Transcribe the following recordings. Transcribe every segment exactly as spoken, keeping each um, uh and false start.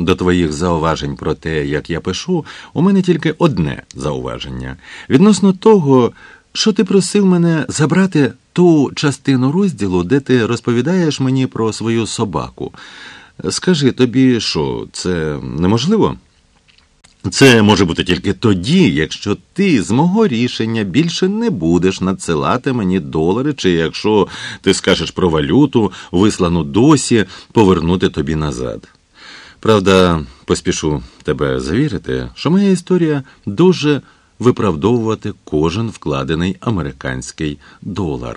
До твоїх зауважень про те, як я пишу, у мене тільки одне зауваження. Відносно того, що ти просив мене забрати ту частину розділу, де ти розповідаєш мені про свою собаку. Скажи, тобі що, це неможливо? Це може бути тільки тоді, якщо ти з мого рішення більше не будеш надсилати мені долари, чи якщо ти скажеш про валюту, вислану досі, повернути тобі назад. Правда, поспішу тебе завірити, що моя історія дуже виправдовувати кожен вкладений американський долар.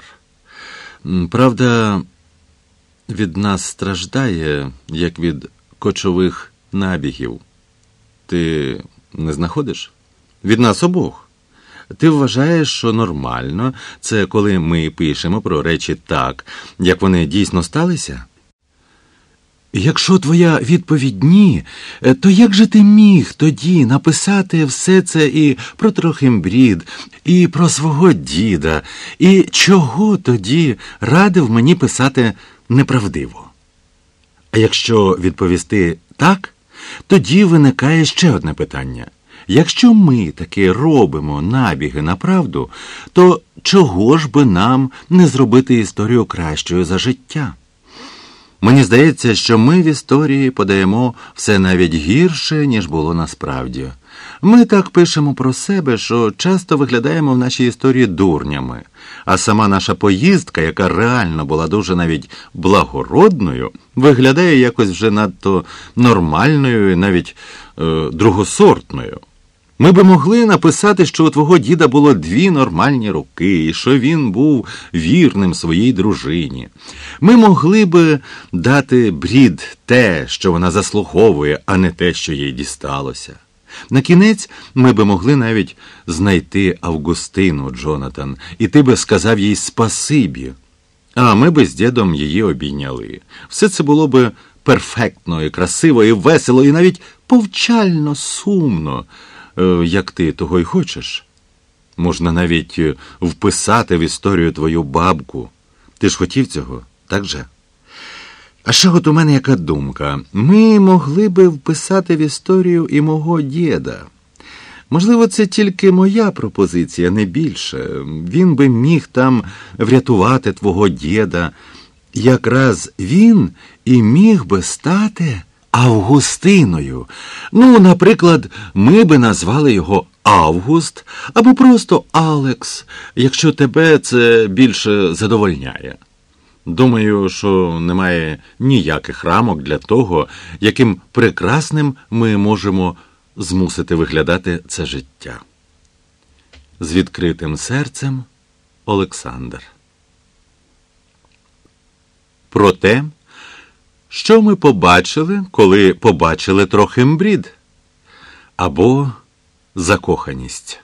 Правда, від нас страждає, як від кочових набігів. Ти не знаходиш? Від нас обох. Ти вважаєш, що нормально – це коли ми пишемо про речі так, як вони дійсно сталися? Якщо твоя відповідь «ні», то як же ти міг тоді написати все це і про Трохимбрід, і про свого діда, і чого тоді радив мені писати неправдиво? А якщо відповісти «так», тоді виникає ще одне питання. Якщо ми таки робимо набіги на правду, то чого ж би нам не зробити історію кращою за життя? Мені здається, що ми в історії подаємо все навіть гірше, ніж було насправді. Ми так пишемо про себе, що часто виглядаємо в нашій історії дурнями. А сама наша поїздка, яка реально була дуже навіть благородною, виглядає якось вже надто нормальною і навіть е, другосортною. Ми би могли написати, що у твого діда було дві нормальні руки, і що він був вірним своїй дружині. Ми могли би дати Брід те, що вона заслуговує, а не те, що їй дісталося. На кінець ми би могли навіть знайти Августину, Джонатан, і ти би сказав їй спасибі. А ми би з дідом її обійняли. Все це було би перфектно і красиво, і весело, і навіть повчально сумно, як ти того й хочеш. Можна навіть вписати в історію твою бабку. Ти ж хотів цього, так же? А ще от у мене яка думка. Ми могли би вписати в історію і мого діда. Можливо, це тільки моя пропозиція, не більше. Він би міг там врятувати твого діда. Якраз він і міг би стати Августиною. Ну, наприклад, ми би назвали його Август або просто Алекс, якщо тебе це більше задовольняє. Думаю, що немає ніяких рамок для того, яким прекрасним ми можемо змусити виглядати це життя. З відкритим серцем, Олександр. Про те, що ми побачили, коли побачили Трохимбрід? Або закоханість.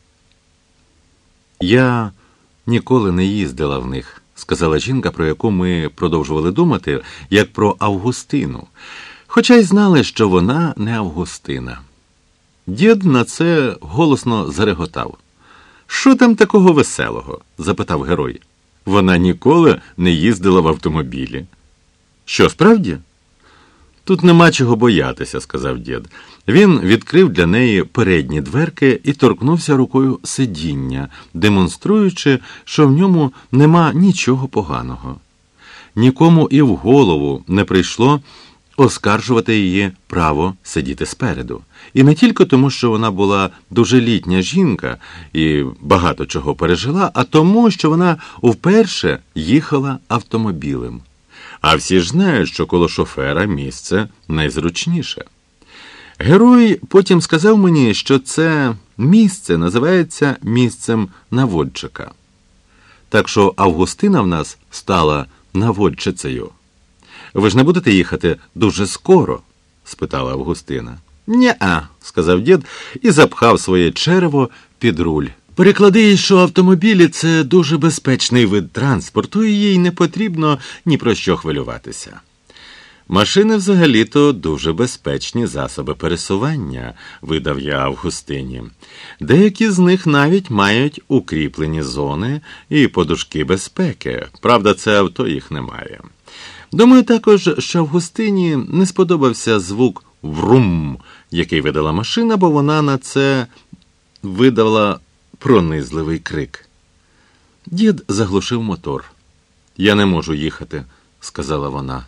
Я ніколи не їздила в них, сказала жінка, про яку ми продовжували думати, як про Августину. Хоча й знали, що вона не Августина. Дід на це голосно зареготав. «Що там такого веселого?» – запитав герой. «Вона ніколи не їздила в автомобілі». «Що, справді?» «Тут нема чого боятися», – сказав дід. Він відкрив для неї передні дверки і торкнувся рукою сидіння, демонструючи, що в ньому нема нічого поганого. Нікому і в голову не прийшло оскаржувати її право сидіти спереду. І не тільки тому, що вона була дуже літня жінка і багато чого пережила, а тому, що вона вперше їхала автомобілем. А всі ж знають, що коло шофера місце найзручніше. Герой потім сказав мені, що це місце називається місцем наводчика. Так що Августина в нас стала наводчицею. «Ви ж не будете їхати дуже скоро?» – спитала Августина. «Ня-а», – сказав дід і запхав своє черево під руль. «Переклади, що автомобілі – це дуже безпечний вид транспорту, і їй не потрібно ні про що хвилюватися». «Машини взагалі-то дуже безпечні засоби пересування», – видав я Августині. «Деякі з них навіть мають укріплені зони і подушки безпеки. Правда, це авто їх не має». Думаю також, що Августині не сподобався звук врум, який видала машина, бо вона на це видала пронизливий крик. Дід заглушив мотор. «Я не можу їхати», – сказала вона.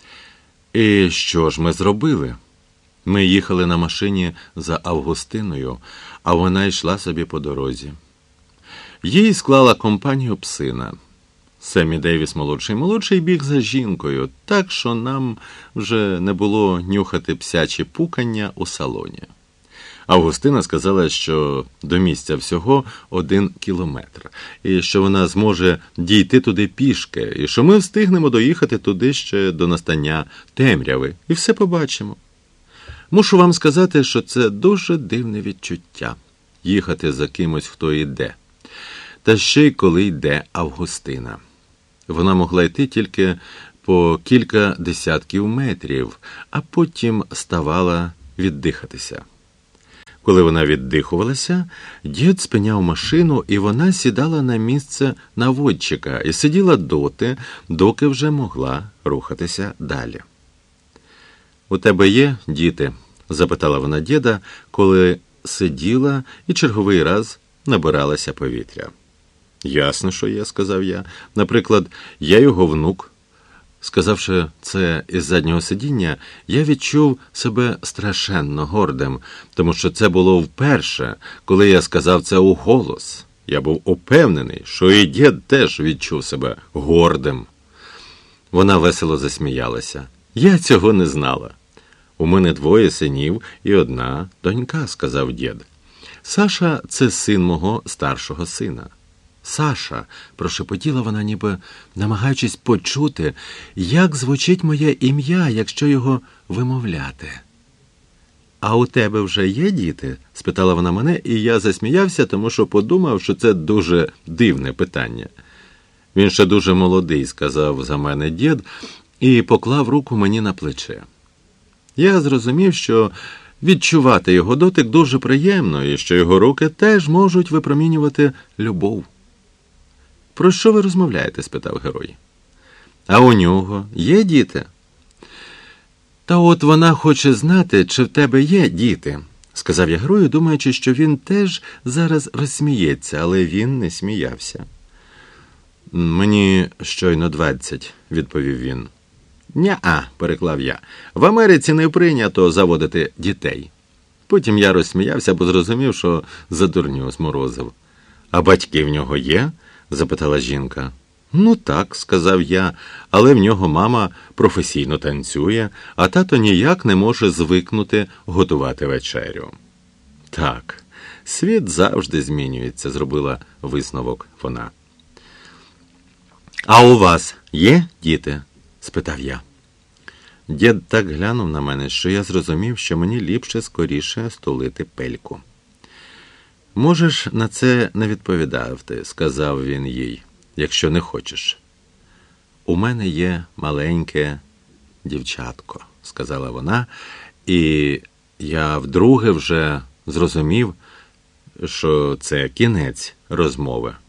«І що ж ми зробили?» Ми їхали на машині за Августиною, а вона йшла собі по дорозі. Їй склала компанію псина. Семі Дейвіс молодший-молодший біг за жінкою, так що нам вже не було нюхати псячі пукання у салоні. Августина сказала, що до місця всього один кілометр, і що вона зможе дійти туди пішки, і що ми встигнемо доїхати туди ще до настання темряви, і все побачимо. Мушу вам сказати, що це дуже дивне відчуття – їхати за кимось, хто йде. Та ще й коли йде Августина. Вона могла йти тільки по кілька десятків метрів, а потім ставала віддихатися. Коли вона віддихувалася, дід спиняв машину, і вона сідала на місце наводчика і сиділа доти, доки вже могла рухатися далі. «У тебе є діти?» – запитала вона діда, коли сиділа і черговий раз набиралася повітря. «Ясно, що є», – сказав я. «Наприклад, я його внук». Сказавши це із заднього сидіння, я відчув себе страшенно гордим, тому що це було вперше, коли я сказав це уголос. Я був упевнений, що і дід теж відчув себе гордим. Вона весело засміялася. «Я цього не знала. У мене двоє синів і одна донька», – сказав дід. «Саша – це син мого старшого сина». «Саша», – прошепотіла вона, ніби намагаючись почути, як звучить моє ім'я, якщо його вимовляти. «А у тебе вже є діти?» – спитала вона мене, і я засміявся, тому що подумав, що це дуже дивне питання. «Він ще дуже молодий», – сказав за мене дід, і поклав руку мені на плече. Я зрозумів, що відчувати його дотик дуже приємно, і що його руки теж можуть випромінювати любов. «Про що ви розмовляєте?» – спитав герой. «А у нього є діти?» «Та от вона хоче знати, чи в тебе є діти», – сказав я герою, думаючи, що він теж зараз розсміється, але він не сміявся. «Мені щойно двадцять», – відповів він. «Ня-а», – переклав я. «В Америці не прийнято заводити дітей». Потім я розсміявся, бо зрозумів, що за дурню зморозив. «А батьки в нього є?» – запитала жінка. «Ну так», – сказав я, «але в нього мама професійно танцює, а тато ніяк не може звикнути готувати вечерю». «Так, світ завжди змінюється», – зробила висновок вона. «А у вас є діти?» – спитав я. Дід так глянув на мене, що я зрозумів, що мені ліпше скоріше стулити пельку. «Можеш на це не відповідати», – сказав він їй, – «якщо не хочеш». «У мене є маленьке дівчатко», – сказала вона, і я вдруге вже зрозумів, що це кінець розмови.